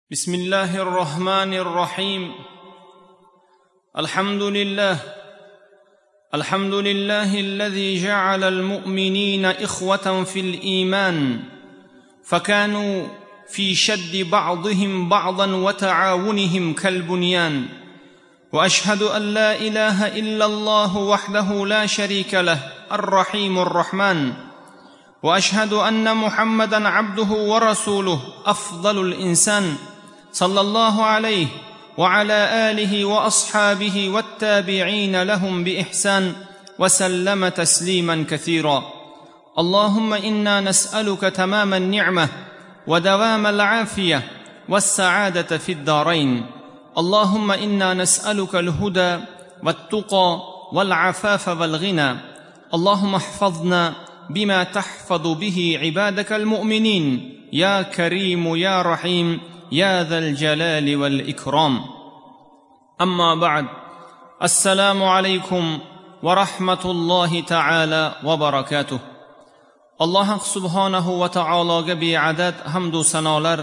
بسم الله الرحمن الرحيم. الحمد لله الذي جعل المؤمنين إخوة في الإيمان، فكانوا في شد بعضهم بعضا وتعاونهم كالبنيان. وأشهد أن لا إله إلا الله وحده لا شريك له الرحيم الرحمن، وأشهد أن محمدًا عبده ورسوله أفضل الإنسان، صلى الله عليه وعلى آله وأصحابه والتابعين لهم بإحسان، وسلم تسليما كثيرا. اللهم إنا نسألك تمام النعمة ودوام العافية والسعادة في الدارين. اللهم إنا نسألك الهدى والتقى والعفاف والغنى. اللهم احفظنا بما تحفظ به عبادك المؤمنين، يا كريم يا رحيم يا ذا الجلال والإكرام. أما بعد، السلام عليكم ورحمة الله تعالى وبركاته. الله سبحانه وتعالى بعدد حمد و سنالر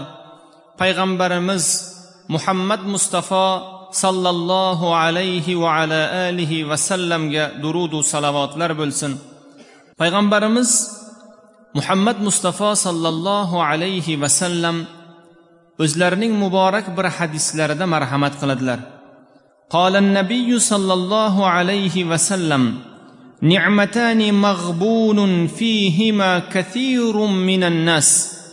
پیغمبرimiz Muhammad Mustafa sallallohu alayhi va ala alihi va sallamga durud va salavotlar bo'lsin. Payg'ambarimiz Muhammad Mustafa sallallohu alayhi va sallam o'zlarining muborak bir hadislarida marhamat qiladilar. Qala an-nabiy sallallohu alayhi va sallam: "Ni'matani maghbunun fihima kathirun minan nas,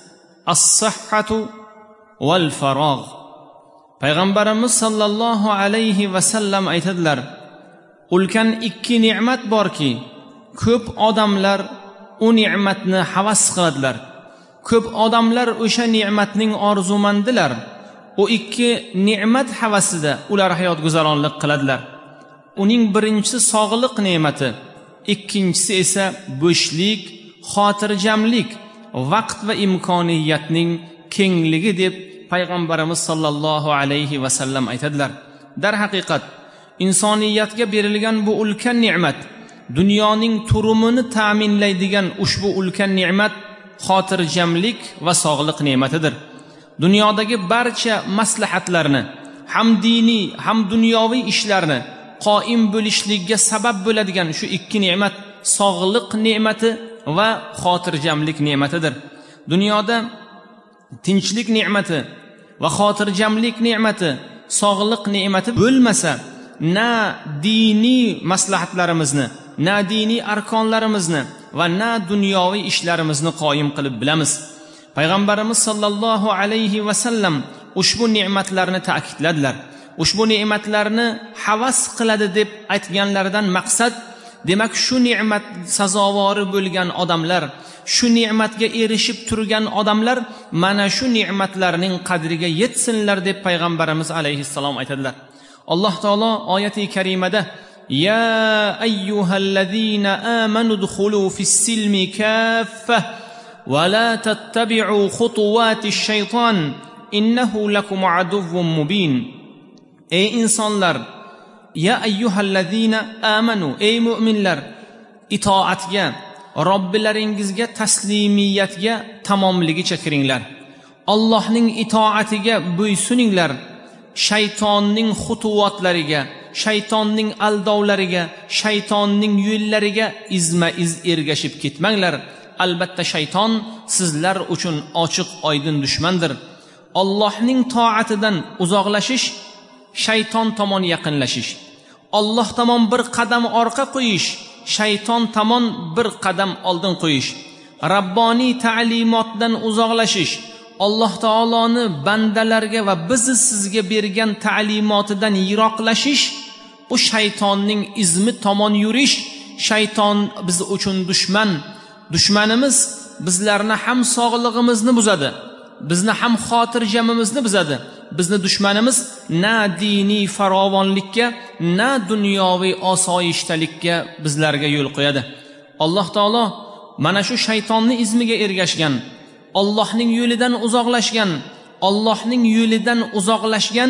as-sihhatu wal faragh." Payg'ambarimiz sallallohu alayhi va sallam aytadilar: ulkan ikki ne'mat borki, ko'p odamlar u ne'matni havas qiladilar. Ko'p odamlar o'sha ne'matning orzumandilar. O ikki ne'mat havasida ular hayot guzaronlik qiladilar. Uning birinchisi sog'liq ne'mati, ikkinchisi esa bo'shlik, xotirjamlik, vaqt va imkoniyatning kengligi deb Payg'ambarimiz sallallohu alayhi va sallam aytadilar. Dar haqiqat insoniyatga berilgan bu ulkan ne'mat, dunyoning turumini ta'minlaydigan ushbu ulkan ne'mat xotirjamlik va sog'liq ne'matidir. Dunyodagi barcha maslahatlarni, ham diniy, ham dunyoviy ishlarni qoim bo'lishligiga sabab bo'ladigan shu ikki ne'mat sog'liq ne'mati va xotirjamlik ne'matidir. Dunyoda tinchlik ne'mati va xotirjamlik ne'mati, sog'liq ne'mati bo'lmasa, na diniy maslahatlarimizni, na diniy arkonlarimizni va na dunyoviy ishlarimizni qoyim qilib bilamiz. Payg'ambarimiz sallallohu alayhi va sallam ushbu ne'matlarni ta'kidladilar. Ushbu ne'matlarni havas qiladi deb aytganlaridan maqsad, demak shu ne'mat sazovori bo'lgan odamlar, shu ne'matga erishib turgan odamlar mana shu ne'matlarning qadriga yetsinlar deb Payg'ambarimiz alayhissalom aytadilar. Alloh taolo oyati karimada: "Ya ayyuhallazina amanu dkhulu fis-silmi kaffah va la tattabi'u khutuwatish shayton innahu lakum aduwwun mubin." Ey insonlar, ya ayyuhallazina amanu, ey mu'minlar, itoatga, Robbilaringizga taslimiyatga tamomligicha kiringlar. Allohning itoatiga bo'ysuninglar. Shaytonning xutuvatlariga, shaytonning aldovlariga, shaytonning yo'llariga izma-iz ergashib ketmanglar. Albatta shayton sizlar uchun ochiq oydin dushmandir. Allohning toatidan uzoqlashish shayton tomon yaqinlashish. Alloh tomon bir qadam orqa qo'yish, shayton tomon bir qadam oldin qo'yish. Rabboniy ta'limotdan uzoqlashish, Alloh taoloni bandalarga va bizni sizga bergan ta'limotidan yiroqlashish, bu shaytonning izmi tomon yurish. Shayton biz uchun dushman. Dushmanimiz bizlarni ham sog'lig'imizni buzadi, bizni ham xotirjamimizni buzadi. Bizni dushmanimiz na diniy farovonlikka, na dunyoviy osoyishtalikka bizlarga yo'l qo'yadi. Alloh taolo mana shu shaytonning izmiga ergashgan, Allohning yo'lidan uzoqlashgan, Allohning yo'lidan uzoqlashgan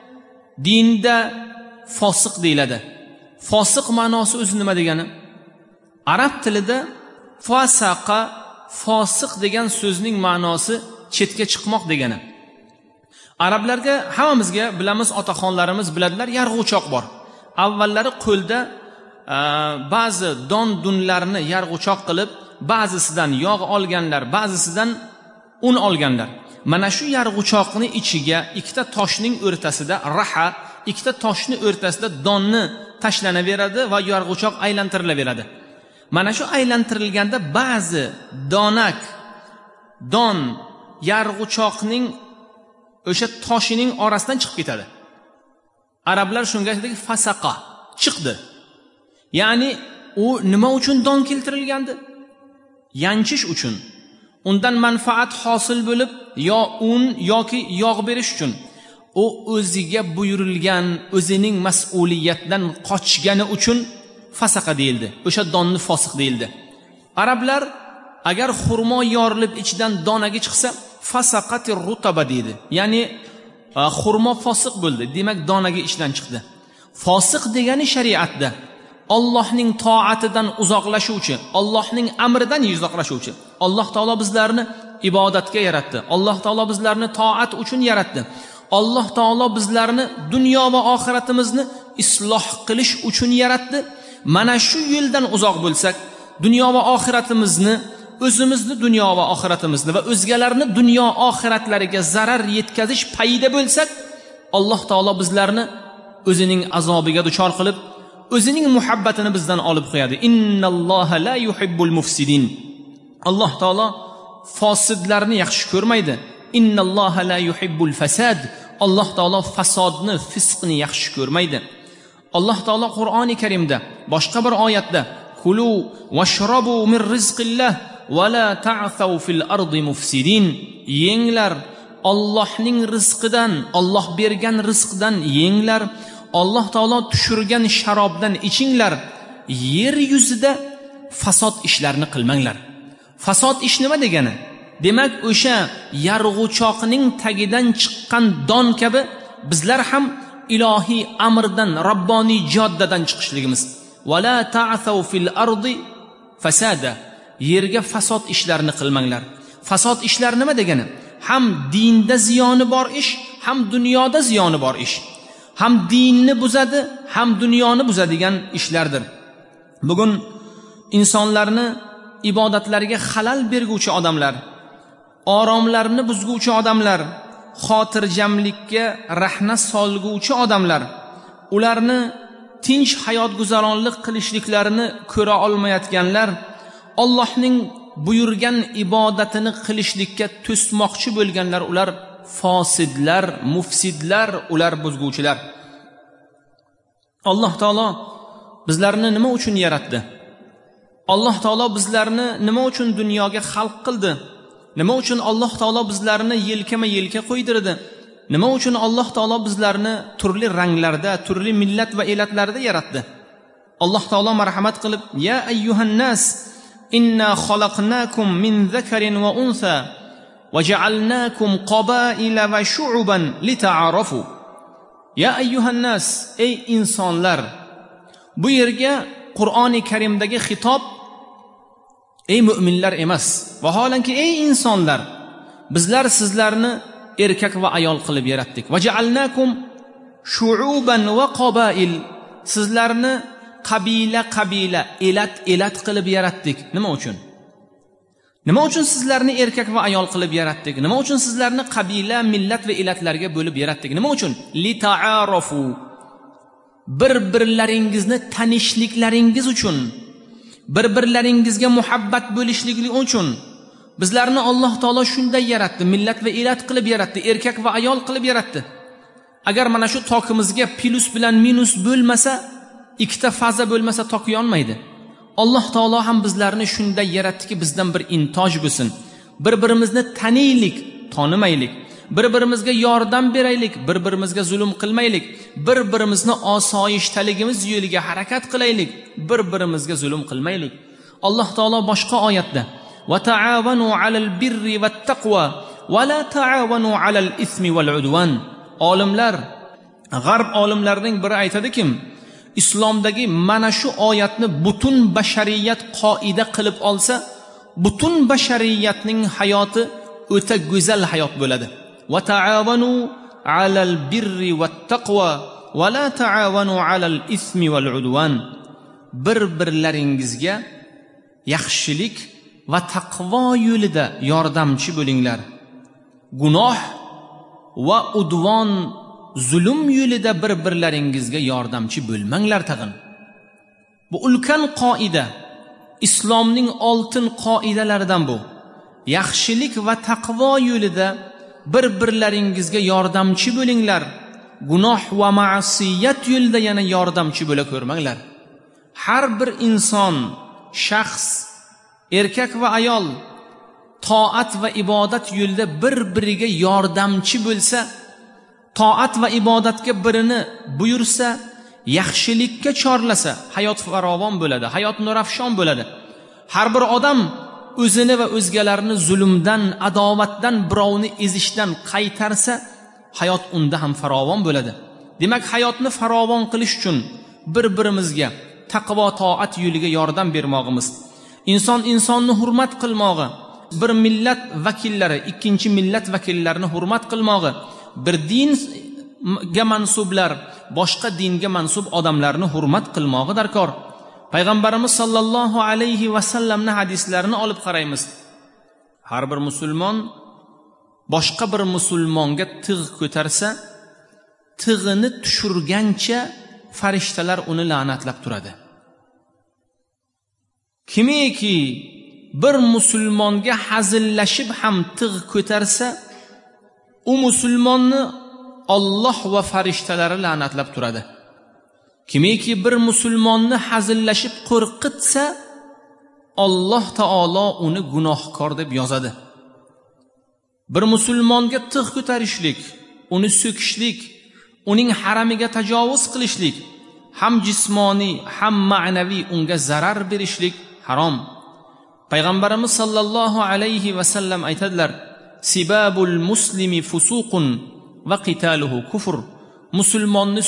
dinda fosiq deyiladi. Fosiq ma'nosi o'zi nima degani? Arab tilida fasaqa, fosiq degan so'zning ma'nosi chetga chiqmoq degani. Arablarga, hammamizga bilamiz, otaxonlarimiz biladilar, yarg'uchoq bor. Avvallari qo'lda ba'zi don-dunlarni yarg'uchoq qilib, ba'zisidan yog' olganlar, ba'zisidan un olganlar. Mana shu yarg'uchoqni ichiga ikkita toshning o'rtasida raha, ikkita toshni o'rtasida donni tashlanaveradi va yarg'uchoq aylantirilaveradi. Mana shu aylantirilganda ba'zi don yarg'uchoqning o'sha toshining orasidan chiqib ketadi. Arablar shunga aytadiki, fasaqa, chiqdi. Ya'ni u nima uchun don keltirilgandi? Yanchish uchun. Undan manfaat hosil bo'lib, yo un yoki yog' berish uchun. U o'ziga buyurilgan, o'zining mas'uliyatdan qochgani uchun fasaqa deyildi. O'sha donni fosiq deyildi. Arablar agar xurmo yorilib ichidan donagi chiqsa, fasaqati rutaba deydi. Ya'ni xurmo fosiq bo'ldi, demak donagi ichidan chiqdi. Fosiq degani shariatda Allohning toatidan uzoqlashuvchi, Allohning amridan uzoqlashuvchi. Alloh taolo bizlarni ibodatga yaratdi. Alloh taolo bizlarni toat uchun yaratdi. Alloh taolo bizlarni dunyo va oxiratimizni isloh qilish uchun yaratdi. Mana shu yo'ldan uzoq bo'lsak, dunyo va oxiratimizni, o'zimizni dunyo va oxiratimizni va o'zgalarni dunyo oxiratlariga zarar yetkazish payida bo'lsak, Alloh taolo bizlarni o'zining azobiga duchor qilib, o'zining muhabbatini bizdan olib qo'yadi. Innalloha la yuhibbul mufsidin. Alloh taolo fosidlarni yaxshi ko'rmaydi. Innalloha la yuhibbul fasad. Alloh taolo fasodni, fisqni yaxshi ko'rmaydi. Alloh taolo Qur'oni Karimda boshqa bir oyatda kulu washrabu min rizqillah va la ta'thaw fil ardi mufsidin. Yenglar, Allohning rizqidan, Alloh bergan rizqdan yenglar. Alloh taolo tushirgan sharobdan ichinglar. Yer yuzida fasod ishlarni qilmanglar. Fasod ish nima degani? Demak, o'sha yarg'uchoqning tagidan chiqqan don kabi bizlar ham ilohiy amrdan, robboniy joddadan chiqishligimiz. Wala ta'thaw fil ardi fasada. Yerga fasod ishlarni qilmanglar. Fasod ishlar nima degani? Ham dinda ziyoni bor ish, ham dunyoda ziyoni bor ish. Ham dinni buzadi, ham dunyoni buzadigan ishlardir. Bugun insonlarni ibodatlariga xalal berguvchi odamlar, oromlarni buzguvchi odamlar, xotirjamlikka rahna solguvchi odamlar, ularni tinch hayot guzaronlik qilishliklarini ko'ra olmayotganlar, Allohning buyurgan ibodatini qilishlikka to'smoqchi bo'lganlar, ular fosidlar, mufsidlar, ular buzguvchilar. Alloh taolo bizlarni nima uchun yaratdi? Alloh taolo bizlarni nima uchun dunyoga xalq qildi? Nima uchun Alloh taolo bizlarni yelkama-yelka qo'ydirdi? Nima uchun Alloh taolo bizlarni turli ranglarda, turli millat va elatlarda yaratdi? Alloh taolo marhamat qilib, ya ayyuhan nas inna xalaqnakum min zakarin va unsa va ja'alnakum qabaila va shu'uban lita'arafu. Ya ayyuhan nas, ey insonlar. Bu yerga Qur'oni Karimdagi xitob ey mu'minlar emas, vaholanki ey insonlar, bizlar sizlarni erkak va ayol qilib yaratdik. Va ja'alnakum shu'uban va qabail. Sizlarni qabila, elat qilib yaratdik. Nima uchun? Nima uchun sizlarni erkak va ayol qilib yaratdik? Nima uchun sizlarni qabila, millat va elatlarga bo'lib yaratdik? Nima uchun? Li ta'arafu. Bir-birlaringizni tanishliklaringiz uchun, bir-birlaringizga muhabbat bo'lishlikligi uchun. Bizlarni Alloh taolo shunday yaratdi, millat va elat qilib yaratdi, erkak va ayol qilib yaratdi. Agar mana shu tokimizga plus bilan minus bo'lmasa, ikkita faza bo'lmasa tok yonmaydi. Alloh taolo ham bizlarni shunday yaratdiki, bizdan bir intoj bo'lsin. Bir-birimizni taniylik, tonimaylik. Bir-birimizga yordam beraylik, bir-birimizga zulm qilmaylik. Bir-birimizni osoyishtaligimiz yo'liga harakat qilaylik, bir-birimizga zulm qilmaylik. Alloh taolo boshqa oyatda: "Va ta'awanu 'alal birri vat taqwa va la ta'awanu 'alal ismi val 'udwan." Olimlar, g'arb olimlarining biri aytadiki, islomdagi mana shu oyatni butun bashariyat qoida qilib olsa, butun bashariyatning hayoti o'ta go'zal hayot bo'ladi. Va ta'awanu alal birri vat taqwa va la ta'awanu alal ismi val udwan. Bir-birlaringizga yaxshilik va taqvo yo'lida yordamchi bo'linglar. Gunoh va udvon, zulm yo'lida bir-birlaringizga yordamchi bo'lmanglar tag'in. Bu ulkan qoida, islomning oltin qoidalaridan bu. Yaxshilik va taqvo yo'lida bir-birlaringizga yordamchi bo'linglar. Gunoh va ma'siyat yo'lida yana yordamchi bo'la ko'rmanglar. Har bir inson, shaxs, erkak va ayol toat va ibodat yo'lida bir-biriga yordamchi bo'lsa, toat va ibodatga birini buyursa, yaxshilikka chorlasa, hayot farovon bo'ladi, hayot nurafshon bo'ladi. Har bir odam o'zini va o'zgalarni zulmdan, adovatdan, birovni ezishdan qaytarsa, hayot unda ham farovon bo'ladi. Demak, hayotni farovon qilish uchun bir-birimizga taqvo toat yo'liga yordam bermoqimiz, inson insonni hurmat qilmog'i, bir millat vakillari ikkinchi millat vakillarini hurmat qilmog'i, bir dinga mansublar boshqa dinga mansub odamlarni hurmat qilmog'i darkor. Payg'ambarimiz sollallohu alayhi va sallamning hadislarini olib qaraymiz. Har bir musulmon boshqa bir musulmonga tig' ko'tarsa, tig'ini tushirgancha farishtalar uni la'natlab turadi. Kimiki bir musulmonga hazillashib ham tig' ko'tarsa, u musulmonni Alloh va farishtalari la'natlab turadi. Kimiki bir musulmonni hazillashib qo'rqitsa, Alloh taolo uni gunohkor deb yozadi. Bir musulmonga tig' ko'tarishlik, uni so'kishlik, uning haramiga tajovuz qilishlik, ham jismoniy, ham ma'naviy unga zarar berishlik harom. Payg'ambarimiz sollallohu alayhi va sallam aytadilar: "Sibabul muslimi fusuqun va qitaluhu kufr." Musulmonni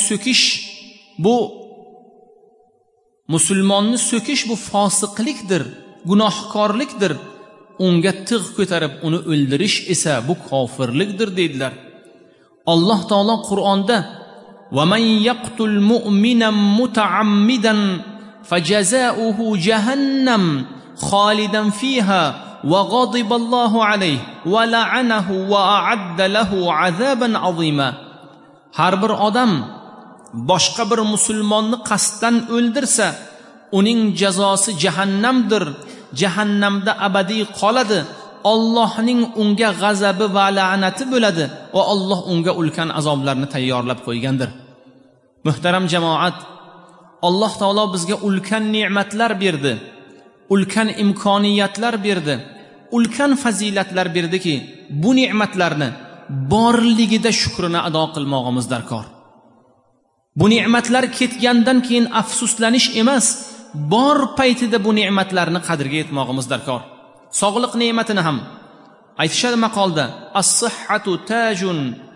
so'kish bu fosiqlikdir, gunohkorlikdir. Unga tig' ko'tarib uni o'ldirish esa bu kofirlikdir dedilar. Alloh taolo Qur'onda: "Va man yaqtul mu'minan muta'ammidan fajaza'uhu jahannam khalidan fiha va ghadiballohu alayhi va la'anahu va a'adda lahu 'azaban 'azima." Har bir odam boshqa bir musulmonni qasddan o'ldirsa, uning jazosi jahannamdir, jahannamda abadiy qoladi. Allohning unga g'azabi va la'nati bo'ladi va Alloh unga ulkan azoblarni tayyorlab qo'ygandir. Muhtaram jamoat, Alloh taolo bizga ulkan ne'matlar berdi, ulkan imkoniyatlar berdi, ulkan fazilatlar berdiki, bu ne'matlarni borligida shukrini ado qilmoqimiz darkor. Bu ne'matlar ketgandan keyin afsuslanish emas, bor paytida bu ne'matlarni qadriga yetmoqimiz darkor. Sog'liq ne'matini ham aytishadi maqolda: "As-sihhatu tajun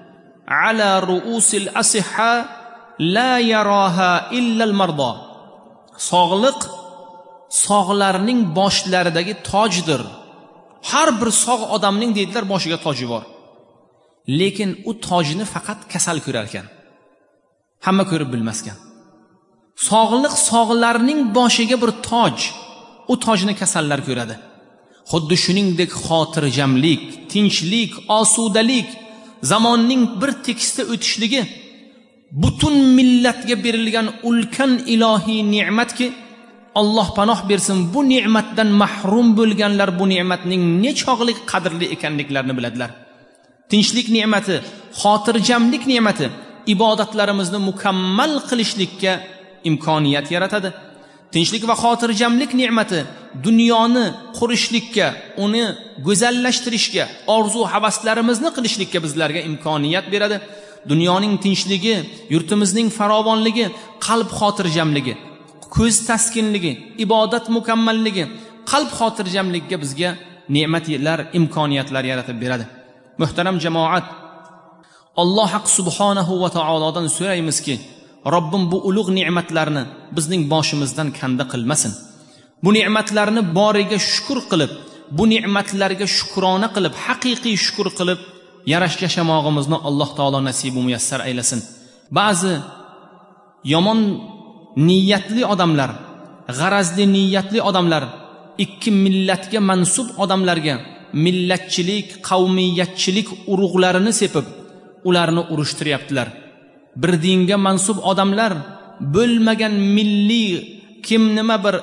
ala ru'usil asihha la yaraha illa al-marda." Sog'liq sog'larning boshlaridagi tojdir. Har bir sog' odamning deydilar boshiga toji bor. Lekin u tojni faqat kasal ko'rar ekan. Hamma ko'rib bilmaskan. Sog'liq sog'larning boshiga bir toj. U tojni kasallar ko'radi. Xuddi shuningdek xotirjamlik, tinchlik, osudalik, zamonning bir tekisda o'tishligi butun millatga berilgan ulkan ilohiy ne'matki, Alloh panoh bersin, bu ne'matdan mahrum bo'lganlar bu ne'matning nechog'lik qadrli ekanliklarini biladilar. Tinchlik ne'mati, xotirjamlik ne'mati ibodatlarimizni mukammal qilishlikka imkoniyat yaratadi. Tinchlik va xotirjamlik ne'mati dunyoni qurishlikka, uni go'zallashtirishga, orzu havaslarimizni qilishlikka bizlarga imkoniyat beradi. Dunyoning tinchligi, yurtimizning farovonligi, qalb xotirjamligi, ko'z taskinligi, ibodat mukammalligi, qalb xotirjamligiga bizga ne'matlar, imkoniyatlar yaratib beradi. Muhtaram jamoat, Alloh subhanahu va taolodan so'raymizki, Robbim bu ulug' ne'matlarni bizning boshimizdan kanda qilmasin. Bu ne'matlarni boriga shukr qilib, bu ne'matlarga shukrona qilib, haqiqiy shukr qilib, yarash yashamog'imizni Alloh taolo nasib va muyassar aylasin. Ba'zi yomon niyatli odamlar, g'arazli niyatli odamlar ikki millatga mansub odamlarga millatchilik, qavmiyatchilik urug'larini sepib, ularni urushtiryaptilar. Bir dinga mansub odamlar bo'lmagan milliy kim nima bir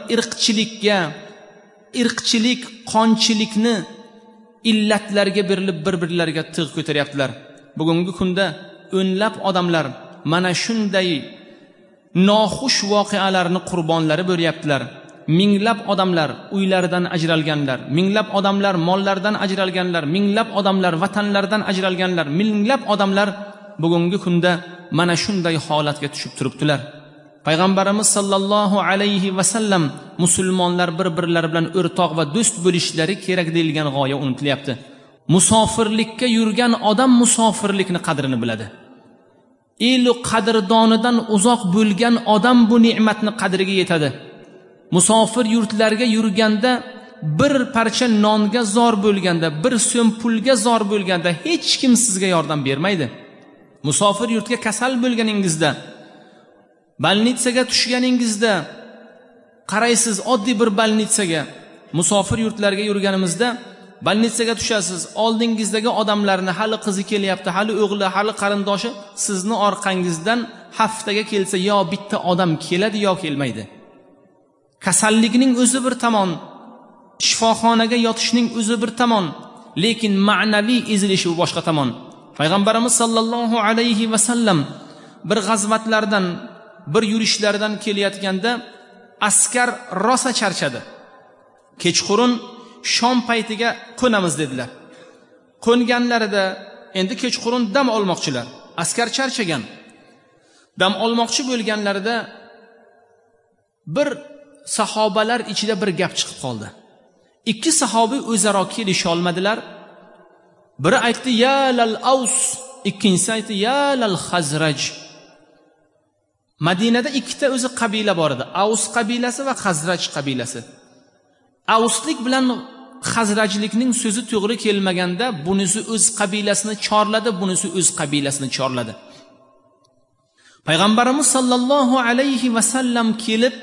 irqchilik, qonchilikni illatlarga berilib bir-birlariga tig' ko'taryaptilar. Bugungi kunda o'nlab odamlar mana shunday noxush voqealarni qurbonlari bo'lyaptilar. Minglab odamlar uylaridan ajralganlar, minglab odamlar mollaridan ajralganlar, minglab odamlar vatanlaridan ajralganlar, minglab odamlar bugungi kunda mana shunday holatga tushib turibdilar. Payg'ambarimiz sallallohu alayhi va sallam musulmonlar bir-birlari bilan o'rtoq va do'st bo'lishlari kerak deyilgan g'oya unutilyapti. Musofirlikka yurgan odam musofirlikni qadrini biladi. Elu qadrdonidan uzoq bo'lgan odam bu ne'matni qadriga yetadi. Musofir yurtlarga yurganda, bir parcha nonga zor bo'lganda, bir so'm pulga zor bo'lganda hech kim sizga yordam bermaydi. Musofir yurtga kasal bo'lganingizda, balnitsaga tushganingizda, qaraysiz oddiy bir balnitsaga, musofir yurtlarga yurganimizda balnitsaga tushasiz, oldingizdagi odamlarni hali qizi kelyapti, hali o'g'li, hali qarindoshi sizni orqangizdan haftaga kelsa yo bitta odam keladi yo kelmaydi. Kasallikning o'zi bir tomon, shifoxonaga yotishning o'zi bir tomon, lekin ma'naviy ezilishi boshqa tomon. Payg'ambarimiz sallallohu alayhi va sallam bir g'azvatlardan, bir yurishlardan kelayotganda askar rosa charchadi. Kechqurun shom paytiga qo'namiz dedilar. Qo'nganlarida endi kechqurun dam olmoqchilar. Askar charchagan. Dam olmoqchi bo'lganlarida bir sahobalar ichida bir gap chiqib qoldi. Ikki sahobiy o'zaro kelisha olmadilar. Biri aytdi ya lal Aws, ikkinchisi aytdi ya lal Xazraj. Madinada ikkita o'zi qabila bor edi. Aws qabilasi va Xazraj qabilasi. Avslik bilan Xazrajlikning so'zi to'g'ri kelmaganda bunisi o'z qabilasini chorladi, bunisi o'z qabilasini chorladi. Payg'ambarimiz sallallohu alayhi va sallam kelib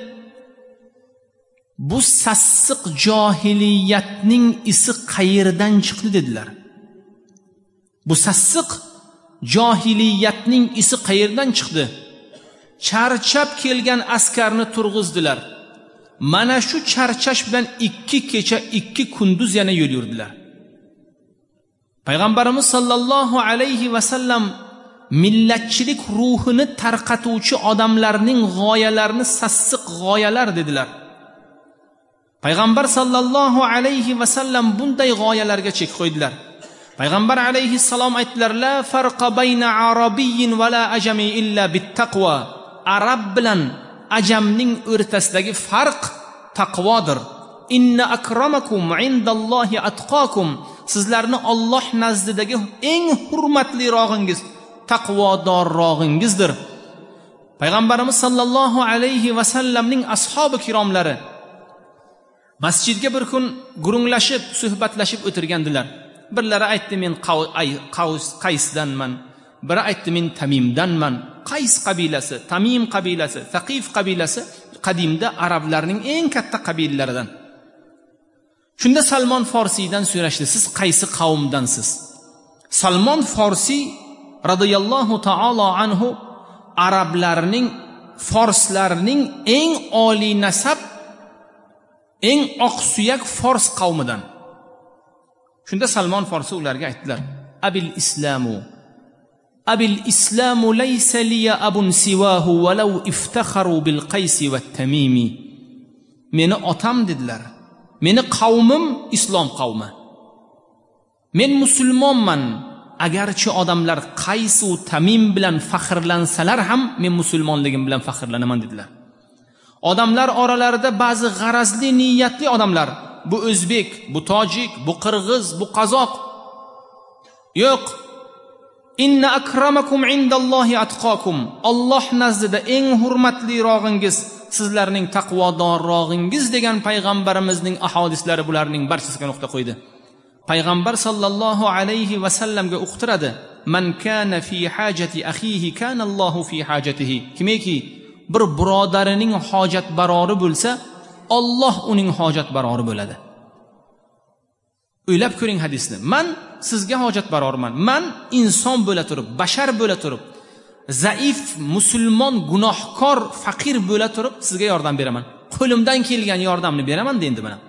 bu sassiq johiliyatning isi qayerdan chiqdi dedilar. Bu sassiq johiliyatning isi qayerdan chiqdi? Charchab kelgan askarni turg'izdilar. Mana shu charchash bilan 2 kecha 2 kunduz yana yo'l yurdilar. Payg'ambarimiz sallallohu alayhi va sallam millatchilik ruhini tarqatuvchi odamlarning g'oyalarini sassiq g'oyalar dedilar. Payg'ambar sallallohu alayhi va sallam bunday g'oyalarga chek qo'ydilar. Payg'ambar alayhi salom aytdilar: "La farqa bayna arabiyyin va la ajami illa bittaqwa." Arab bilan ajamning o'rtasidagi farq taqvodir. Inna akramakum indallohi atqakum. Sizlarni Alloh nazdidagi eng hurmatli rog'ingiz taqvodorrog'ingizdir. Payg'ambarimiz sallallohu alayhi va sallamning ashabi kiromlari masjidga bir kun gurunglashib, suhbatlashib o'tirgandilar. Birlari aytdi men Qaysdanman, biri aytdi men Tamimdanman. Qays qabilasi, Tamim qabilasi, Saqif qabilasi qadimda arablarning eng katta qabilalaridan. Shunda Salmon Forsiydan so'rashdi: "Siz qaysi qavmdansiz?" Salmon Forsiy radhiyallohu ta'ala anhu arablarning, forslarning eng oliy nasab, eng oqsuyak fors qavmidan. Shunda Salmon Forsi ularga aytdilar: Abil islamu laysa liya abun siwahu walau iftakharu bil qaysi va tamimi. Meni otam dedilar. Meni qavmim islom qavmi. Men musulmonman. Agarchi odamlar Qays va Tamim bilan faxrlansalar ham men musulmonligim bilan faxrlanaman dedilar. Odamlar oralarida ba'zi g'arazli niyatli odamlar, bu o'zbek, bu tojik, bu qirg'iz, bu qozoq. Yo'q. Inna akramakum indallohi atqakum. Alloh nazdida eng hurmatli rog'ingiz sizlarning taqvodor rog'ingiz degan payg'ambarimizning ahodislari bularning barchasiga nuqta qo'ydi. payg'ambar sallallohu alayhi va sallamga uqtiradi: man kana fi hajati akhihi kana Allohu fi hajatihi. Kimki bir birodarining hojat barori bo'lsa, Alloh uning hojat barori bo'ladi. O'ylab ko'ring hadisni. Man sizga hojat barorman. Man inson bo'la turib, bashar bo'la turib, zaif, musulmon, gunohkor, faqir bo'la turib sizga yordam beraman. Qo'limdan kelgan yordamni beraman endi mana.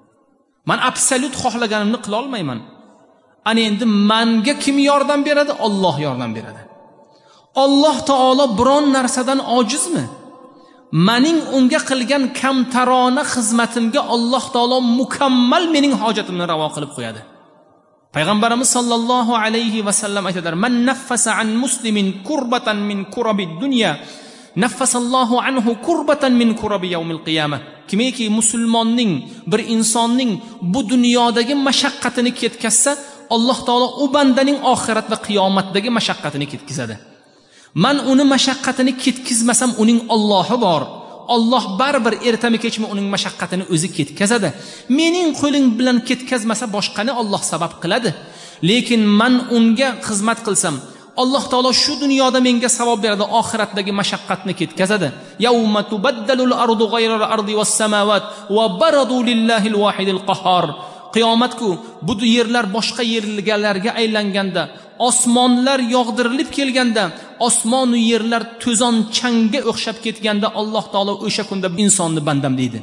Man absolut xohlaganimni qila olmayman. Ana endi menga kim yordam beradi? Alloh yordam beradi. Alloh taolo biron narsadan ojizmi? Mening unga qilgan kamtarona xizmatimga Alloh taolo mukammal mening hojatimni ravo qilib qo'yadi. Payg'ambarimiz sallallohu alayhi va sallam aytadilar: "Man naffasa an muslimin kurbatan min kurabid dunya, naffasallohu anhu kurbatan min kurabi yawmil qiyamah." Kimki musulmonning, bir insonning bu dunyodagi mashaqqatini ketkazsa, Alloh taolo u bandaning oxirat va qiyomatdagi mashaqqatini ketkazadi. Man uni mashaqqatini ketkizmasam, uning Allohi bor. Alloh baribir ertami kechmi uning mashaqqatini o'zi ketkazadi. Mening qo'ling bilan ketkazmasa boshqani Alloh sabab qiladi. Lekin man unga xizmat qilsam, Alloh taolo shu dunyoda menga savob beradi, oxiratdagi mashaqqatni ketkazadi. Yawma tubaddalul ardu g'ayril ardi was samawat va baradu lillahil wahidil qahhar. Qiyomatku bu yerlar boshqa yerlarga aylanganda, osmonlar yog'dirilib kelganda, osmon va yerlar to'zon changga o'xshab ketganda, Alloh taolo o'sha kunda insonni bandam deydi.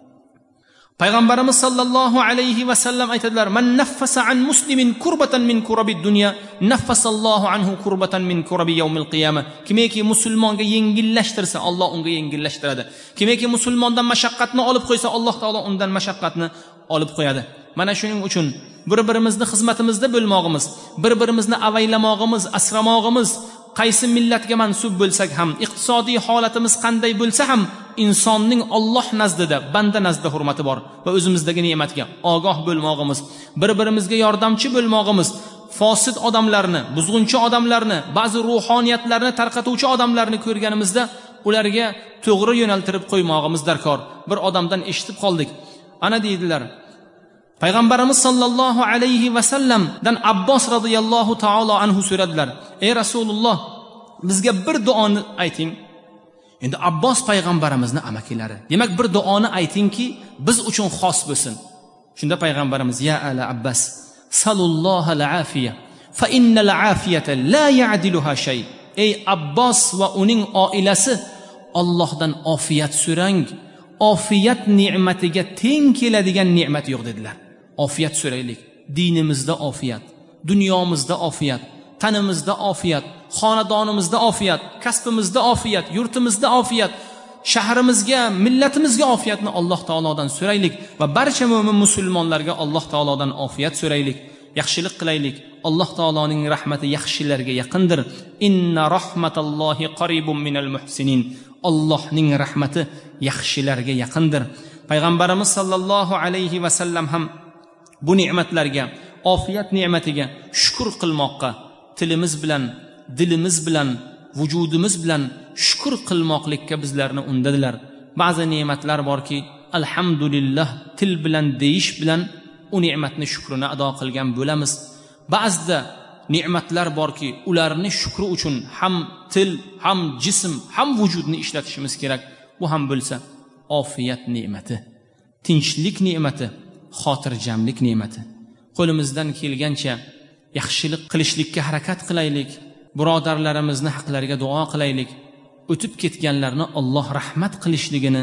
Payg'ambarimiz sallallohu alayhi va sallam aytadilar: "Man naffasa an muslimin kurbatan min kurabid dunya, naffasallohu anhu kurbatan min kurabi yawmil qiyamah." Kimki musulmonga yengillashtirsa, Alloh unga yengillashtiradi. Kimki musulmondan mashaqqatni olib qo'ysa, Alloh taolo undan mashaqqatni olib qo'yadi. Mana shuning uchun bir-birimizni xizmatimizda bo'lmog'imiz, bir-birimizni avaylamog'imiz, asramog'imiz, qaysi millatga mansub bo'lsak ham, iqtisodiy holatimiz qanday bo'lsa ham, insonning Alloh nazdida, banda nazdida hurmati bor va o'zimizdagi ne'matga ogoh bo'lmog'imiz, bir-birimizga yordamchi bo'lmog'imiz, fosid odamlarni, buzg'unchi odamlarni, ba'zi ruhoniyatlarni tarqatuvchi odamlarni ko'rganimizda ularga to'g'ri yo'naltirib qo'ymog'imiz darkor. Bir odamdan eshitib qoldik. Ana deydilar, Payg'ambarimiz sallallohu alayhi va sallamdan Abbos radhiyallohu taolo anhu so'radilar: "Ey Rasululloh, bizga bir duoni ayting." Endi Abbos payg'ambarimizning amakilari. Demak, bir duoni aytingki, biz uchun xos bo'lsin. Shunda payg'ambarimiz: "Ya ala Abbas, salulloha al-afiya, fa innal afiyata la ya'diluha shay." Ey Abbos va uning oilasi, Allohdan ofiyat so'rang. Ofiyat ne'matiga teng keladigan ne'mat yo'q dedilar. Ofiyat so'raylik. Dinimizda ofiyat, dunyomizda ofiyat, tanimizda ofiyat, xonadonimizda ofiyat, kasbimizda ofiyat, yurtimizda ofiyat, shahrimizga, millatimizga ofiyatni Alloh taolodan so'raylik va barcha mo'min musulmonlarga Alloh taolodan ofiyat so'raylik. Yaxshilik qilaylik. Alloh taoloning rahmati yaxshilarga yaqindir. Inna rahmatallohi qaribun minal muhsinin. Allohning rahmati yaxshilarga yaqindir. Payg'ambarimiz sallallohu alayhi va sallam ham bu ne'matlarga, ofiyat ne'matiga shukr qilmoqqa, tilimiz bilan, dilimiz bilan, vujudimiz bilan shukr qilmoqlikka bizlarni undadilar. Ba'zi ne'matlar borki, alhamdulillah til bilan deyish bilan u ne'matni shukrini ado qilgan bo'lamiz. Ba'zida ne'matlar borki, ularni shukri uchun ham til, ham jism, ham vujudni ishlatishimiz kerak. Bu ham bo'lsa ofiyat ne'mati, tinchlik ne'mati, xotirjamlik ne'mati. Qo'limizdan kelgancha yaxshilik qilishlikka harakat qilaylik. Birodarlarimizni haqlariga duo qilaylik. O'tib ketganlarni Alloh rahmat qilishligini,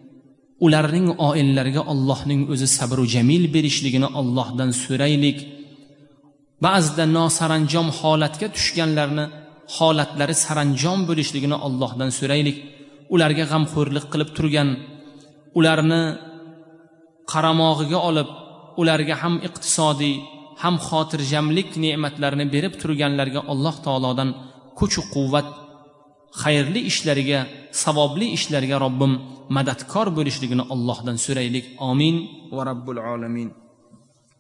ularning oilalariga Allohning o'zi sabr va jamil berishligini Allohdan so'raylik. Ba'zida nosaranjom holatga tushganlarni holatlari saranjom bo'lishligini Allohdan so'raylik. Ularga g'amxo'rlik qilib turgan, ularni qaramog'iga olib, ularga ham iqtisodiy, ham xotirjamlik ne'matlarini berib turganlarga Alloh taolodan kuch va quvvat, xayrli ishlariga, savobli ishlariga Robbim madadkor bo'lishligini Allohdan so'raylik. Amin va rabbul alamin.